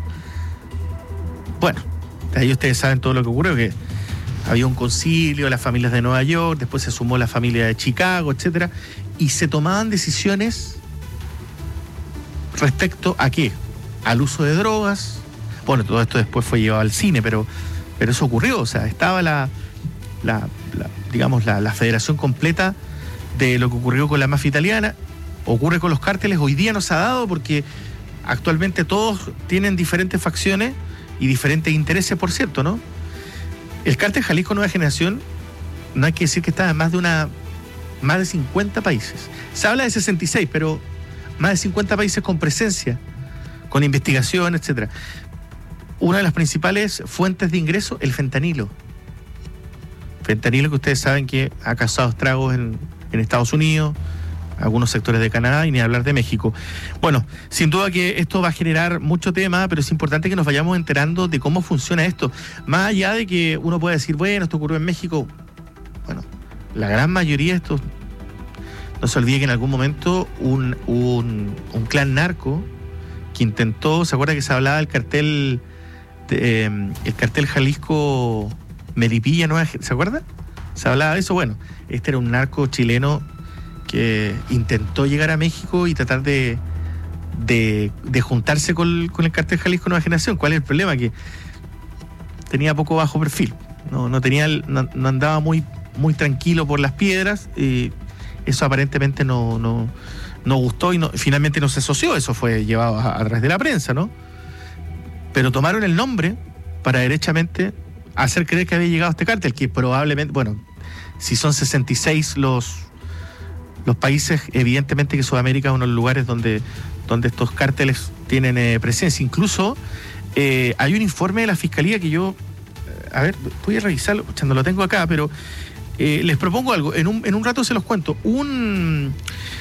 Speaker 1: Bueno, ahí ustedes saben todo lo que ocurrió, que había un concilio de las familias de Nueva York, después se sumó la familia de Chicago, etcétera, y se tomaban decisiones respecto a qué, al uso de drogas. Bueno, todo esto después fue llevado al cine, pero eso ocurrió. O sea, estaba la federación completa de lo que ocurrió con la mafia italiana. Ocurre con los cárteles, hoy día no se ha dado porque actualmente todos tienen diferentes facciones y diferentes intereses, por cierto, ¿no? El cártel Jalisco Nueva Generación, no hay que decir que está en más de 50 países. Se habla de 66, pero más de 50 países con presencia, con investigación, etcétera. Una de las principales fuentes de ingreso, el fentanilo. Fentanilo que ustedes saben que ha causado estragos en Estados Unidos, algunos sectores de Canadá, y ni hablar de México. Bueno, sin duda que esto va a generar mucho tema, pero es importante que nos vayamos enterando de cómo funciona esto. Más allá de que uno pueda decir, bueno, esto ocurrió en México. Bueno, la gran mayoría de estos, no se olvide que en algún momento un clan narco que intentó, ¿se acuerda que se hablaba del cartel Jalisco Melipilla, ¿no? ¿Se acuerda? Se hablaba de eso. Bueno, este era un narco chileno que intentó llegar a México y tratar de juntarse con el cartel Jalisco Nueva Generación. ¿Cuál es el problema? Que tenía poco bajo perfil, no andaba muy tranquilo por las piedras, y eso aparentemente no gustó y finalmente no se asoció. Eso fue llevado a través de la prensa, ¿no? Pero tomaron el nombre para derechamente hacer creer que había llegado este cártel, que probablemente, bueno, si son 66 los países, evidentemente que Sudamérica es uno de los lugares donde estos cárteles tienen presencia. Incluso hay un informe de la Fiscalía que yo, a ver, voy a revisarlo, no lo tengo acá, pero les propongo algo, en un rato se los cuento. Un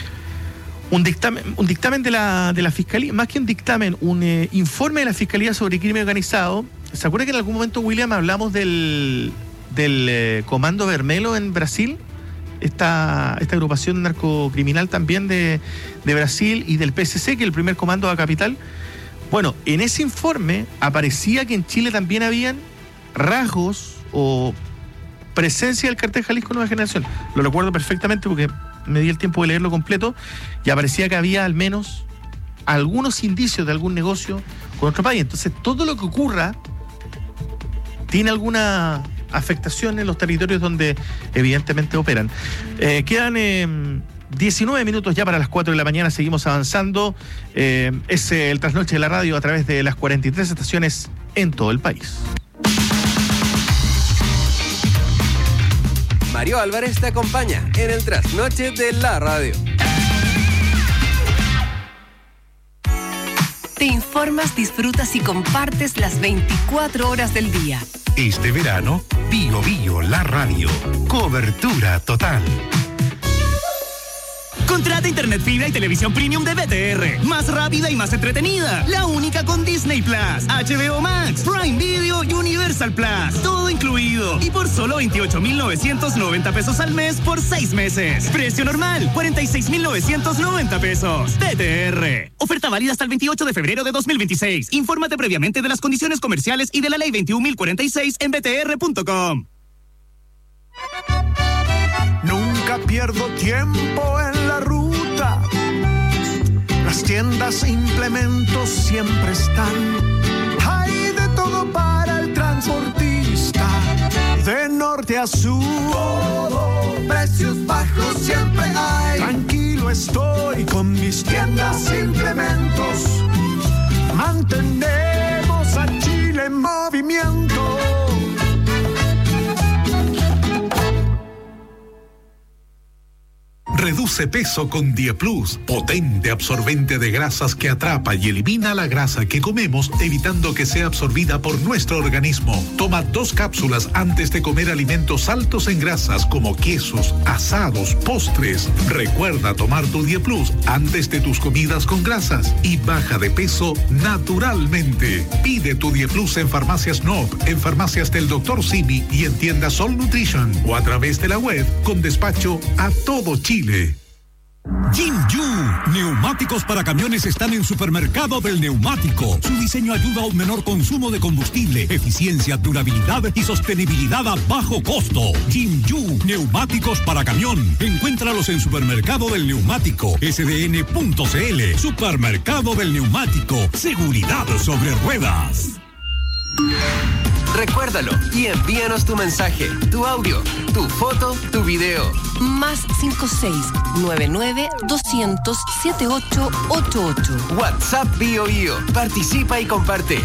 Speaker 1: dictamen de la Fiscalía, más que un dictamen, un informe de la Fiscalía sobre crimen organizado. ¿Se acuerda que en algún momento, William, hablamos del Comando Vermelho en Brasil? Esta agrupación narcocriminal también de Brasil, y del PSC, que es el primer comando de la capital. Bueno, en ese informe aparecía que en Chile también habían rasgos o presencia del cartel Jalisco Nueva Generación. Lo recuerdo perfectamente porque me di el tiempo de leerlo completo, y aparecía que había al menos algunos indicios de algún negocio con otro país. Entonces, todo lo que ocurra tiene alguna afectación en los territorios donde evidentemente operan. Quedan 19 minutos ya para las 4 de la mañana, seguimos avanzando. Es el trasnoche de la radio a través de las 43 estaciones en todo el país.
Speaker 2: Mario Álvarez te acompaña en el trasnoche de la radio.
Speaker 3: Te informas, disfrutas y compartes las 24 horas del día.
Speaker 4: Este verano, Bio Bio, la radio. Cobertura total.
Speaker 19: Contrata internet fibra y televisión premium de BTR. Más rápida y más entretenida. La única con Disney Plus, HBO Max, Prime Video y Universal Plus. Todo incluido. Y por solo 28,990 pesos al mes por 6 meses. Precio normal, 46,990 pesos. BTR. Oferta válida hasta el 28 de febrero de 2026. Infórmate previamente de las condiciones comerciales y de la ley 21,046 en btr.com.
Speaker 20: Nunca pierdo tiempo en la ruta. Las tiendas e implementos siempre están. Norte a sur.
Speaker 15: Precios bajos siempre hay.
Speaker 20: Tranquilo estoy con mis tiendas e implementos. Mantenemos a Chile en movimiento.
Speaker 14: Reduce peso con Dieplus, potente absorbente de grasas que atrapa y elimina la grasa que comemos, evitando que sea absorbida por nuestro organismo. Toma 2 cápsulas antes de comer alimentos altos en grasas como quesos, asados, postres. Recuerda tomar tu Dieplus antes de tus comidas con grasas y baja de peso naturalmente. Pide tu Dieplus en Farmacias Nob, en Farmacias del Dr. Simi y en tiendas Sol Nutrition o a través de la web con despacho a todo Chile.
Speaker 4: Jinju, neumáticos para camiones están en Supermercado del Neumático. Su diseño ayuda a un menor consumo de combustible, eficiencia, durabilidad y sostenibilidad a bajo costo. Jinju, neumáticos para camión. Encuéntralos en Supermercado del Neumático, sdn.cl. Supermercado del Neumático, seguridad sobre ruedas.
Speaker 2: Recuérdalo y envíanos tu mensaje, tu audio, tu foto, tu video.
Speaker 3: Más 56-99-200-7888.
Speaker 2: WhatsApp BioBio. Participa y comparte.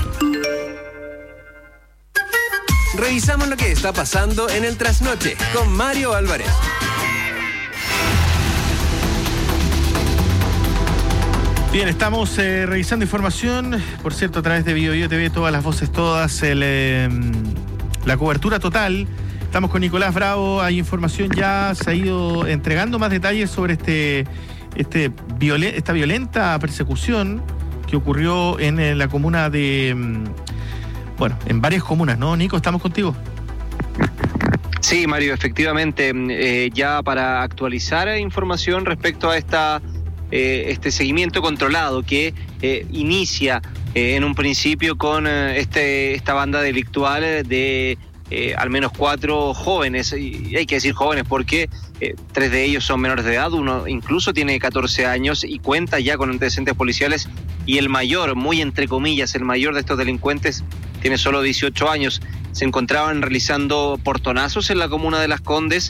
Speaker 2: Revisamos lo que está pasando en el Trasnoche con Mario Álvarez.
Speaker 1: Bien, estamos revisando información, por cierto, a través de BioBio TV, todas las voces, todas, la cobertura total. Estamos con Nicolás Bravo, hay información ya, se ha ido entregando más detalles sobre esta violenta persecución que ocurrió en la comuna de, en varias comunas, ¿no? Nico, estamos contigo.
Speaker 8: Sí, Mario, efectivamente, ya para actualizar información respecto a este seguimiento controlado que inicia en un principio con esta banda delictual de al menos 4 jóvenes, y hay que decir jóvenes porque 3 de ellos son menores de edad, uno incluso tiene 14 años y cuenta ya con antecedentes policiales, y el mayor, muy entre comillas, el mayor de estos delincuentes tiene solo 18 años. Se encontraban realizando portonazos en la comuna de Las Condes,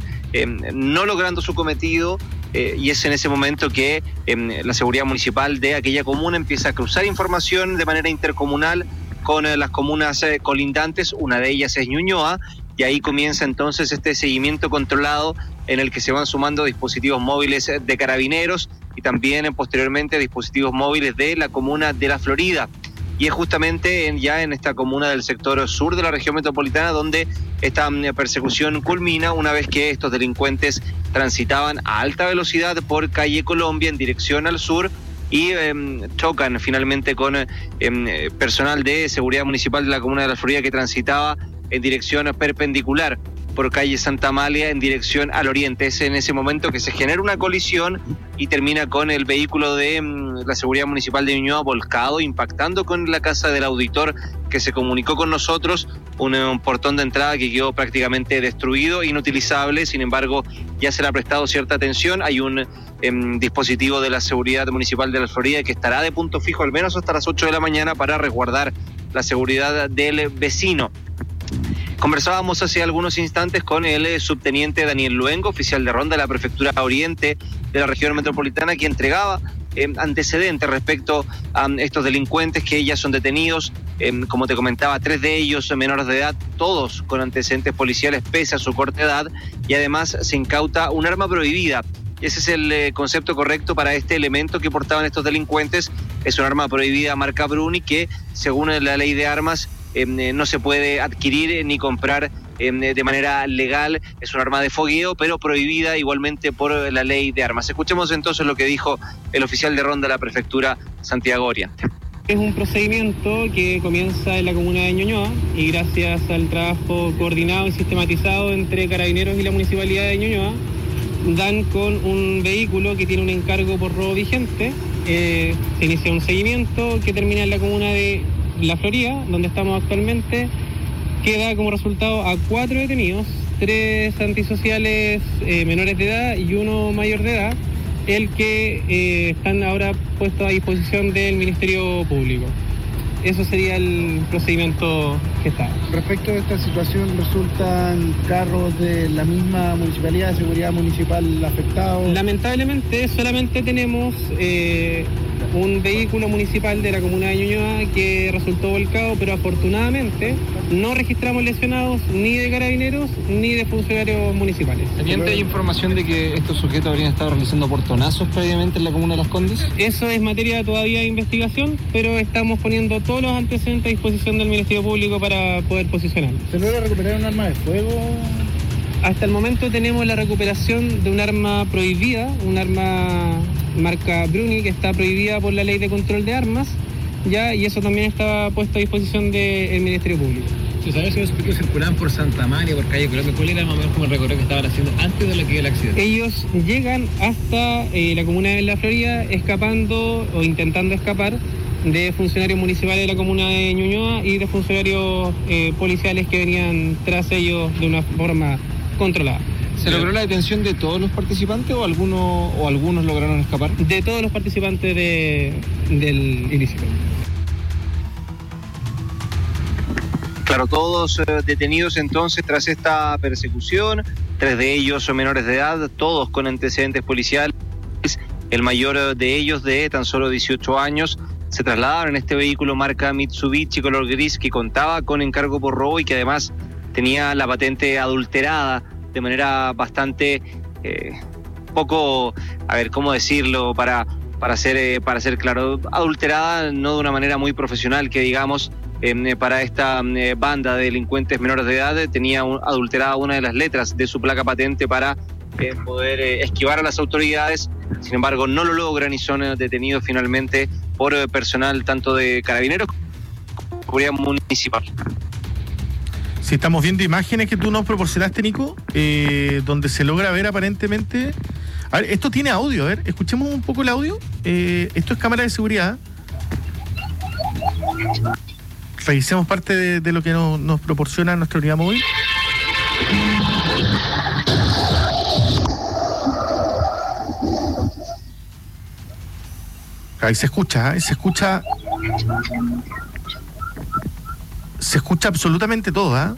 Speaker 8: no logrando su cometido, y es en ese momento que la seguridad municipal de aquella comuna empieza a cruzar información de manera intercomunal con las comunas colindantes, una de ellas es Ñuñoa, y ahí comienza entonces este seguimiento controlado en el que se van sumando dispositivos móviles de Carabineros y también posteriormente dispositivos móviles de la comuna de La Florida. Y es justamente ya en esta comuna del sector sur de la región metropolitana donde esta persecución culmina una vez que estos delincuentes transitaban a alta velocidad por calle Colombia en dirección al sur y chocan finalmente con personal de seguridad municipal de la comuna de La Florida que transitaba en dirección perpendicular por calle Santa Amalia en dirección al oriente. Es en ese momento que se genera una colisión y termina con el vehículo de la seguridad municipal de Ñuñoa volcado, impactando con la casa del auditor que se comunicó con nosotros, un portón de entrada que quedó prácticamente destruido, inutilizable. Sin embargo, ya se le ha prestado cierta atención. Hay un dispositivo de la seguridad municipal de La Florida que estará de punto fijo al menos hasta las 8 de la mañana para resguardar la seguridad del vecino. Conversábamos hace algunos instantes con el subteniente Daniel Luengo, oficial de ronda de la Prefectura Oriente de la región metropolitana, que entregaba antecedentes respecto a estos delincuentes que ya son detenidos. Como te comentaba, 3 de ellos son menores de edad, todos con antecedentes policiales pese a su corta edad, y además se incauta un arma prohibida. Ese es el concepto correcto para este elemento que portaban estos delincuentes. Es un arma prohibida marca Bruni que, según la ley de armas, no se puede adquirir ni comprar de manera legal. Es un arma de fogueo, pero prohibida igualmente por la ley de armas. Escuchemos entonces lo que dijo el oficial de ronda de la Prefectura Santiago Oriente.
Speaker 21: Es un procedimiento que comienza en la comuna de Ñuñoa y gracias al trabajo coordinado y sistematizado entre Carabineros y la Municipalidad de Ñuñoa, dan con un vehículo que tiene un encargo por robo vigente. Se inicia un seguimiento que termina en la comuna de La Florida, donde estamos actualmente, que da como resultado a 4 detenidos, 3 antisociales menores de edad y 1 mayor de edad, el que están ahora puestos a disposición del Ministerio Público. eso sería el procedimiento que está.
Speaker 6: Respecto a esta situación, ¿resultan carros de la misma municipalidad, de seguridad municipal afectados?
Speaker 21: Lamentablemente solamente tenemos un vehículo municipal de la comuna de Ñuñoa que resultó volcado, pero afortunadamente no registramos lesionados ni de carabineros ni de funcionarios municipales.
Speaker 22: ¿Teniente, hay información de que estos sujetos habrían estado realizando portonazos previamente en la comuna de Las Condes?
Speaker 21: Eso es materia todavía de investigación, pero estamos poniendo todos los antecedentes a disposición del Ministerio Público para poder posicionar.
Speaker 6: ¿Se logra recuperar un arma de fuego?
Speaker 21: Hasta el momento tenemos la recuperación de un arma prohibida, un arma marca Bruni, que está prohibida por la Ley de Control de Armas, ya, y eso también está puesto a disposición del Ministerio Público.
Speaker 22: ¿Se sabe si los sujetos circulaban por Santa María, por calle Colombia? ¿Cuál era más o menos como el recorrido que estaban haciendo antes de lo que dio el accidente?
Speaker 21: Ellos llegan hasta la comuna de La Florida escapando o intentando escapar de funcionarios municipales de la comuna de Ñuñoa y de funcionarios policiales que venían tras ellos de una forma controlada.
Speaker 22: ¿Se logró la detención de todos los participantes o algunos lograron escapar?
Speaker 21: De todos los participantes del ilícito.
Speaker 23: Claro, todos detenidos entonces tras esta persecución, 3 de ellos son menores de edad, todos con antecedentes policiales. El mayor de ellos, de tan solo 18 años, se trasladaron en este vehículo marca Mitsubishi color gris que contaba con encargo por robo y que además tenía la patente adulterada de manera bastante poco, a ver, ¿cómo decirlo? Para ser claro, adulterada, no de una manera muy profesional, que digamos, para esta banda de delincuentes menores de edad, tenía adulterada una de las letras de su placa patente para poder esquivar a las autoridades. Sin embargo, no lo logran y son detenidos finalmente por personal tanto de carabineros como de seguridad municipal.
Speaker 1: Si estamos viendo imágenes que tú nos proporcionaste, Nico, donde se logra ver aparentemente... A ver, esto tiene audio, a ver, escuchemos un poco el audio. Esto es cámara de seguridad. Revisemos parte de lo que nos proporciona nuestra unidad móvil. Ahí se escucha, se escucha absolutamente todo, ¿ah?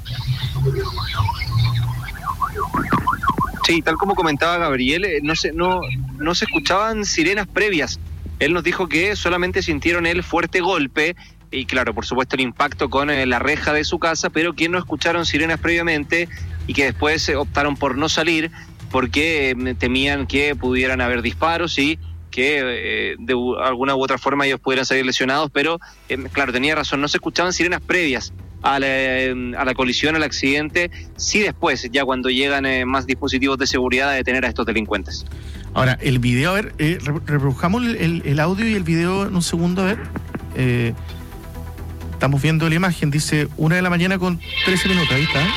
Speaker 23: Sí, tal como comentaba Gabriel, no se escuchaban sirenas previas. Él nos dijo que solamente sintieron el fuerte golpe y claro, por supuesto el impacto con la reja de su casa, pero que no escucharon sirenas previamente y que después optaron por no salir porque temían que pudieran haber disparos y que de alguna u otra forma ellos pudieran salir lesionados, pero claro, tenía razón, no se escuchaban sirenas previas a la colisión, al accidente, sí después, ya cuando llegan más dispositivos de seguridad a detener a estos delincuentes.
Speaker 1: Ahora, el video, a ver, reproduzcamos el audio y el video en un segundo, a ver. Estamos viendo la imagen, dice 1 de la mañana con 13 minutos, ahí está.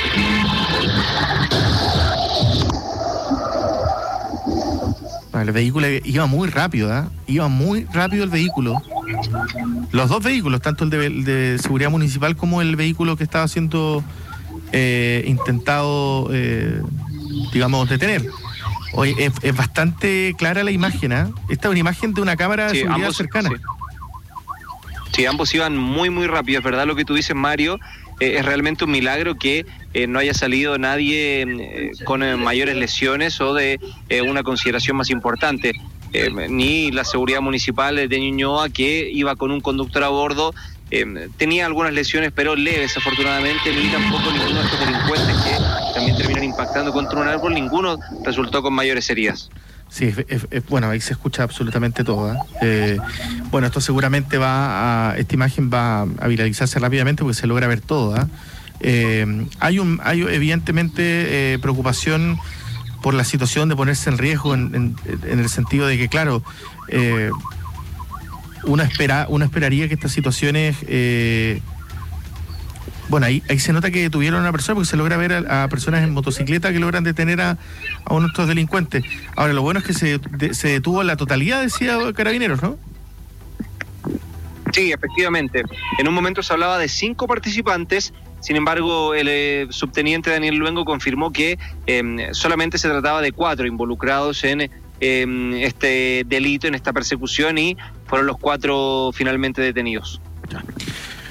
Speaker 1: El vehículo iba muy rápido, ¿eh? Iba muy rápido el vehículo. Los dos vehículos, tanto el de seguridad municipal como el vehículo que estaba siendo intentado, digamos, detener. Hoy es bastante clara la imagen, ¿eh? Esta es una imagen de una cámara de seguridad ambos, cercana.
Speaker 23: Sí, ambos iban muy, muy rápido, es verdad lo que tú dices, Mario. Es realmente un milagro que no haya salido nadie con mayores lesiones o de una consideración más importante. Ni la seguridad municipal de Ñuñoa, que iba con un conductor a bordo, tenía algunas lesiones pero leves afortunadamente, ni tampoco ninguno de estos delincuentes que también terminan impactando contra un árbol, ninguno resultó con mayores heridas.
Speaker 1: Sí, bueno, ahí se escucha absolutamente todo, ¿eh? Bueno, esto seguramente esta imagen va a viralizarse rápidamente porque se logra ver todo, ¿eh? Hay evidentemente preocupación por la situación de ponerse en riesgo en el sentido de que, claro, uno esperaría que estas situaciones... Bueno, ahí se nota que detuvieron a una persona porque se logra ver a personas en motocicleta que logran detener a uno de estos delincuentes. Ahora, lo bueno es que se detuvo la totalidad, decía Carabineros, ¿no?
Speaker 23: Sí, efectivamente. En un momento se hablaba de 5 participantes, sin embargo, el subteniente Daniel Luengo confirmó que solamente se trataba de 4 involucrados en este delito, en esta persecución, y fueron los 4 finalmente detenidos.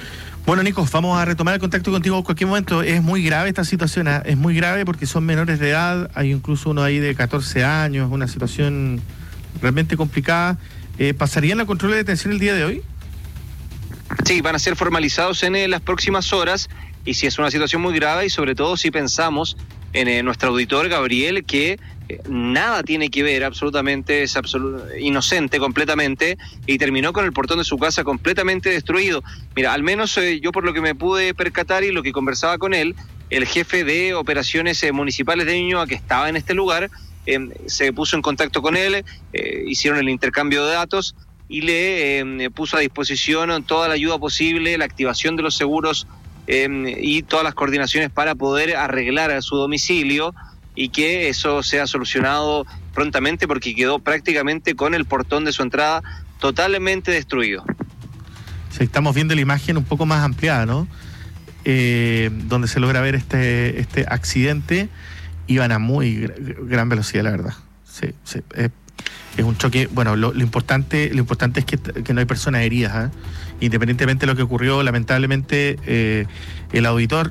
Speaker 1: Bueno, Nico, vamos a retomar el contacto contigo en cualquier momento. Es muy grave esta situación, es muy grave porque son menores de edad, hay incluso uno ahí de 14 años, una situación realmente complicada. ¿Pasarían la control de detención el día de hoy?
Speaker 23: Sí, van a ser formalizados en las próximas horas, y si es una situación muy grave, y sobre todo si pensamos en nuestro auditor Gabriel, que nada tiene que ver, absolutamente, es inocente completamente, y terminó con el portón de su casa completamente destruido. Mira, al menos yo por lo que me pude percatar y lo que conversaba con él, el jefe de operaciones municipales de Ñuñoa, que estaba en este lugar, se puso en contacto con él, hicieron el intercambio de datos y le puso a disposición toda la ayuda posible, la activación de los seguros y todas las coordinaciones para poder arreglar su domicilio y que eso sea solucionado prontamente, porque quedó prácticamente con el portón de su entrada totalmente destruido.
Speaker 1: Sí, estamos viendo la imagen un poco más ampliada, ¿no? Donde se logra ver este accidente. Iban a muy gran velocidad, la verdad. Sí, es un choque. Bueno, lo importante es que no hay personas heridas, ¿eh? Independientemente de lo que ocurrió, lamentablemente el auditor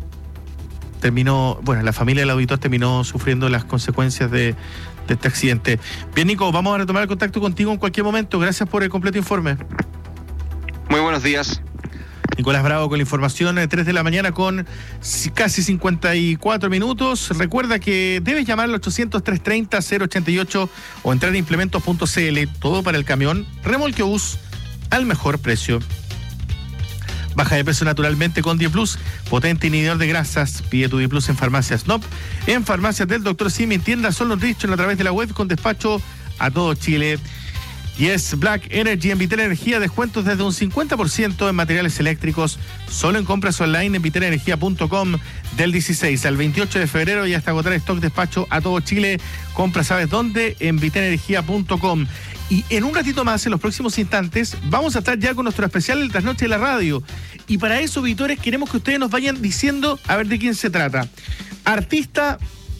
Speaker 1: la familia del auditor terminó sufriendo las consecuencias de este accidente. Bien, Nico, vamos a retomar el contacto contigo en cualquier momento. Gracias por el completo informe.
Speaker 23: Muy buenos días.
Speaker 1: Nicolás Bravo con la información, 3 de la mañana con casi 54 minutos. Recuerda que debes llamar al 800-330-088 o entrar a implementos.cl. Todo para el camión, remolque o bus al mejor precio. Baja de peso naturalmente con Dieplus, potente inhibidor de grasas. Pide tu Dieplus en farmacias NOP, en farmacias del Dr. Simi, en tiendas Sol Nutrition, a través de la web, con despacho a todo Chile. Yes, Black Energy en Vital Energía, descuentos desde un 50% en materiales eléctricos, solo en compras online en vitalenergia.com del 16 al 28 de febrero y hasta agotar stock. Despacho a todo Chile. Compra, ¿sabes dónde? En vitalenergia.com. Y en un ratito más, en los próximos instantes, vamos a estar ya con nuestro especial El Trasnoche de la Radio. Y para eso, auditores, queremos que ustedes nos vayan diciendo a ver de quién se trata. Artista,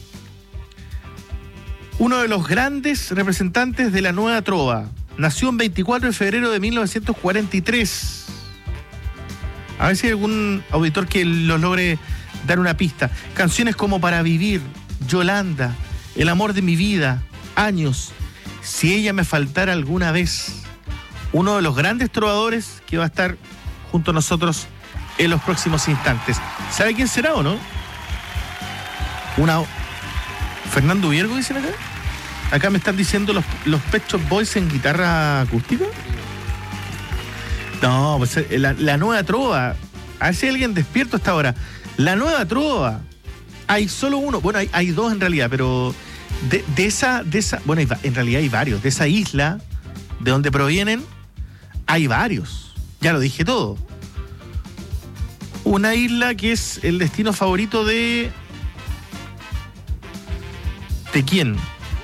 Speaker 1: uno de los grandes representantes de la nueva trova. Nació el 24 de febrero de 1943. A ver si hay algún auditor que nos logre dar una pista. Canciones como Para Vivir, Yolanda, El Amor de mi Vida, Años, Si ella me faltara alguna vez. Uno de los grandes trovadores que va a estar junto a nosotros en los próximos instantes. ¿Sabe quién será o no? ¿Fernando Viergo dicen acá? Acá me están diciendo los Pet Shop Boys en guitarra acústica. No, pues la nueva trova. A ver si hay alguien despierto hasta ahora. La nueva trova. Hay solo uno. Bueno, hay dos en realidad, pero de esa. Bueno, en realidad hay varios. De esa isla, de donde provienen, hay varios. Ya lo dije todo. Una isla que es el destino favorito de... ¿De quién?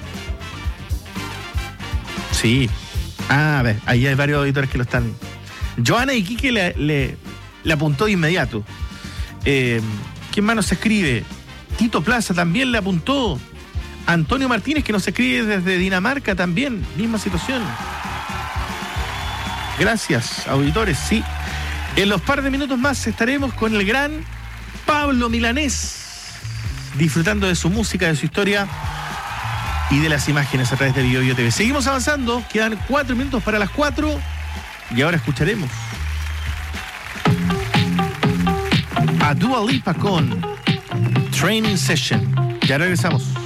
Speaker 1: Sí. A ver, ahí hay varios auditores que lo están... Joana Iquique le apuntó de inmediato. ¿Quién más nos escribe? Tito Plaza también le apuntó. Antonio Martínez, que nos escribe desde Dinamarca también. Misma situación. Gracias, auditores. Sí. En los par de minutos más estaremos con el gran Pablo Milanés, disfrutando de su música, de su historia y de las imágenes a través de BioBio TV. Seguimos avanzando, quedan 4 minutos para las 4 y ahora escucharemos a Dua Lipa con Training Session. Ya regresamos.